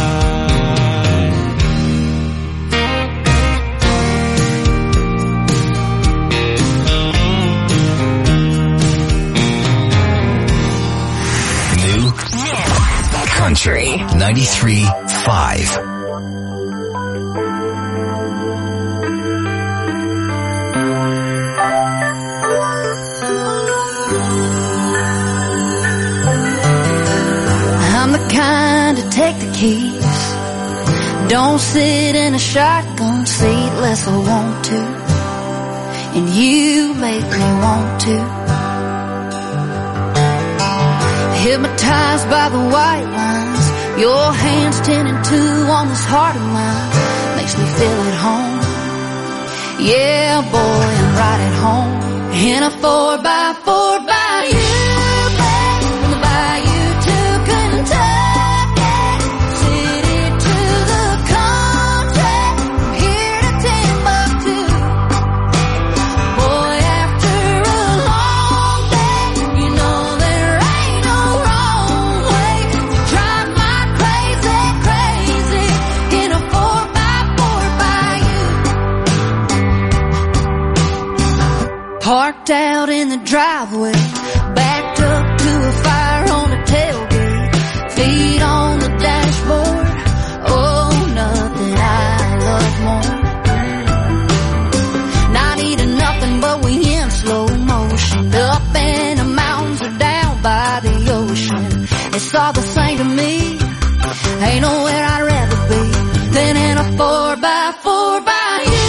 New Country 93.5. Take the keys. Don't sit in a shotgun seat unless I want to, and you make me want to. Hypnotized by the white lines, your hands 10 and 2 on this heart of mine, makes me feel at home. Yeah, boy, I'm right at home in a 4x4 by you, babe, from the bayou to Kentucky. Parked out in the driveway, backed up to a fire on the tailgate, feet on the dashboard. Oh, nothing I love more. Not eating nothing, but we in slow motion, up in the mountains or down by the ocean. It's all the same to me. Ain't nowhere I'd rather be than in a 4x4 by you.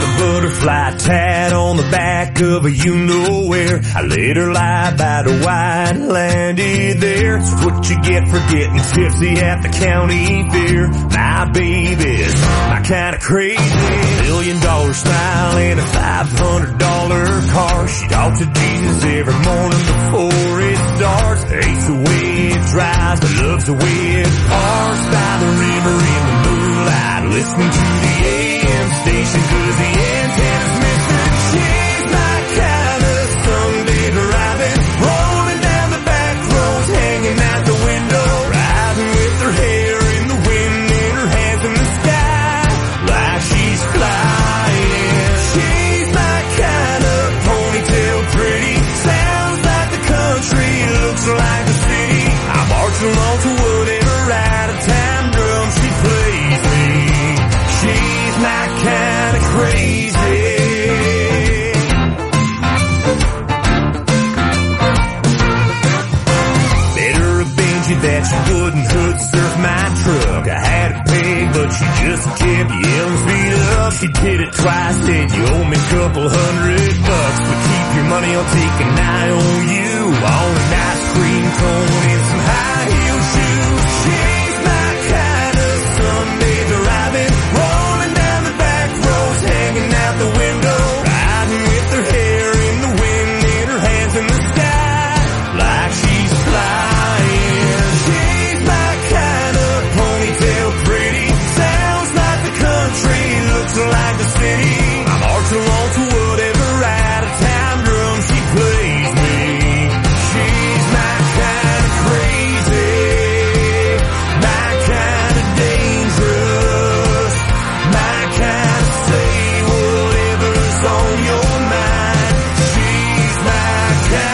a butterfly tied on the back of a you-know-where. I let her lie by the white and landed there. It's what you get for getting tipsy at the county fair. My baby's my kind of crazy. $1 million smile and a $500 car. She talks to Jesus every morning before it starts. Hates the way it drives, but loves the way it parks by the river in the moonlight, listening to the AM station 'cause the antenna's missing. She's my kind of Sunday driving, rolling down the back roads, hanging out the window, riding with her hair in the wind and her hands in the sky, like she's flying. She's my kind of ponytail pretty, sounds like the country, looks like the city. I march along to whatever out-of-time drum she plays me. She's my kind of crazy. Better avenge you that she wouldn't hood surf my truck. I had it paid, but she just kept yelling speed up. She did it twice, said you owe me a couple $100, but keep your money, I'll take an eye on you. On an ice cream cone and some high heel shoes. She's my kind of Sunday driving, rolling down the back roads, hanging out the window, riding with her hair in the wind and her hands in the sky, like she's flying. She's my kind of ponytail pretty, sounds like the country, looks like the city. I march along to whatever out-of-time drum she plays me. She's my kind of crazy, my kind of dangerous, my kind of say whatever's on your mind. She's my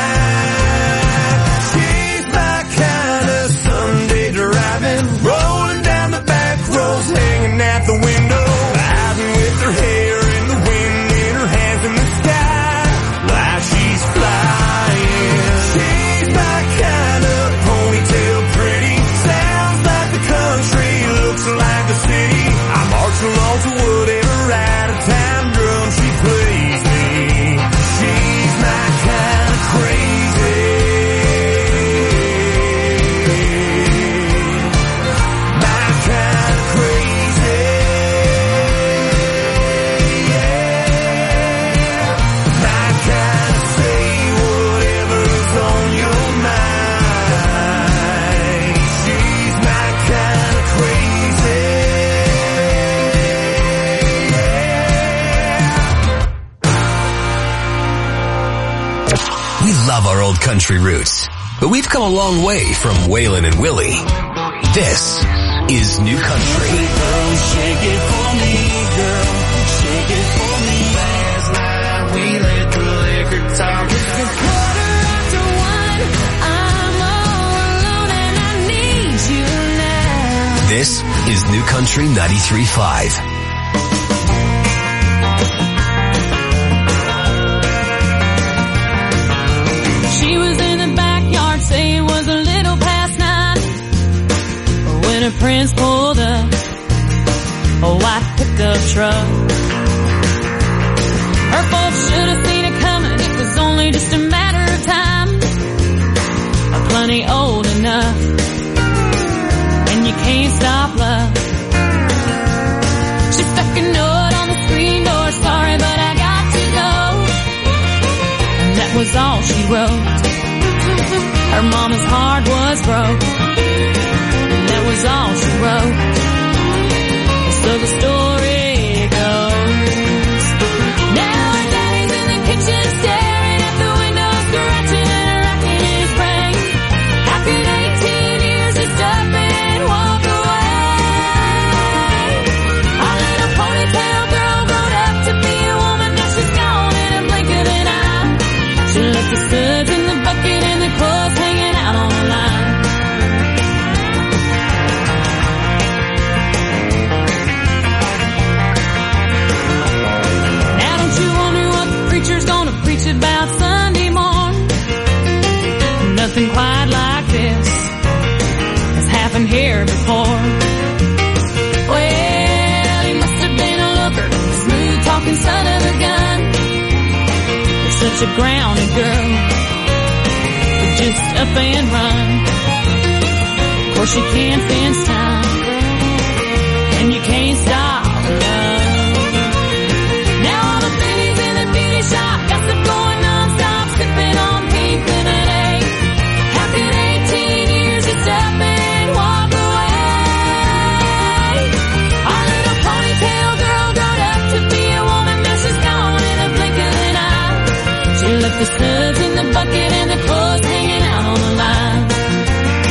kind of Sunday driving, rolling down the back roads, hanging out the window, riding with her hair in the wind and her hands in the sky, like she's flying. She's my kind of ponytail pretty, sounds like the country, looks like the city. I march along to whatever out-of-time drum she plays me. She's my kind of crazy, my kind of crazy, my kind of say whatever's on your mind. She's my kind of crazy. We love our old country roots, but we've come a long way from Waylon and Willie. This is New Country. Girl, shake it for me, girl. Shake it for me. Last night we let the liquor talk. It's 1:15. I'm all alone and I need you now. This is New Country 93.5. She was in the backyard, say it was a little past 9 when her friends pulled up a white pickup truck. Her folks should have seen it coming, it was only just a matter of time. Plenty old enough, and you can't stop love. She stuck a note on the screen door, sorry but I got to go. And that was all she wrote. Her mama's heart was broke. And that was all she wrote. So the story goes. Now her daddy's in the kitchen staring at the window, scratching and racking his brain. How could such a grounded girl, but just up and run. Of course she can't fence time.